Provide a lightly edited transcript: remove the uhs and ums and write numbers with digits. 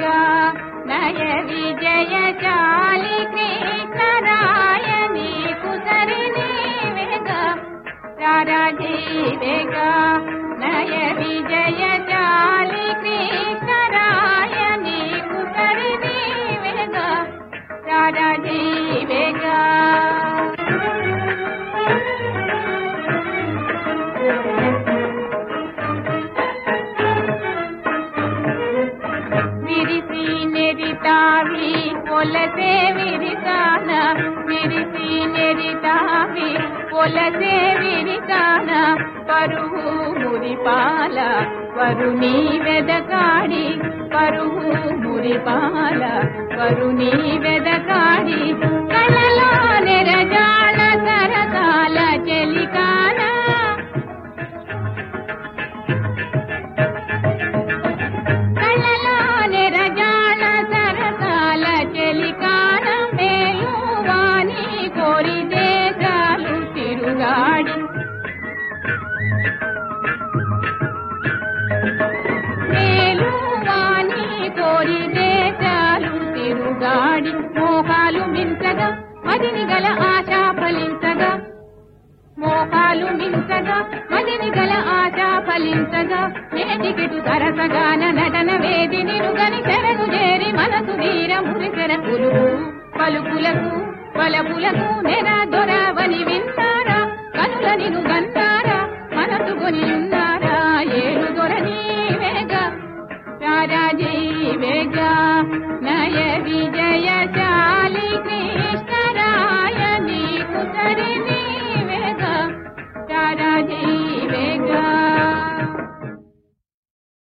వేగా నయ విజయశాలి కృష్ణరాయ నీకు సరి నీవేగా రారాజీ వేగా నయ విజయశాలి కృష్ణరాయ నీకు సరి నీవేగా రారాజీ వేగా విరిసి నెరితావి పొలసే విరితాన విరిసి నెరితావి పొలసే విరితాన పరువు మురిపాల వరుణి వెదకాడి పరువు మురిపాల వరుణి వెదకాడి కళలో నెరజాళ సరకాల చెలికాన మోహాలు మించగా మదిని గల ఆశా ఫలించగా మోహాలు మించగా మదిని గల ఆశా ఫలించగా నేటికిటు సరసగాన నటన వేది నిరుగని చెరగు చేరి మనసు వీర మురిసెర పలుకులకు పలపులకు నెర దొరవని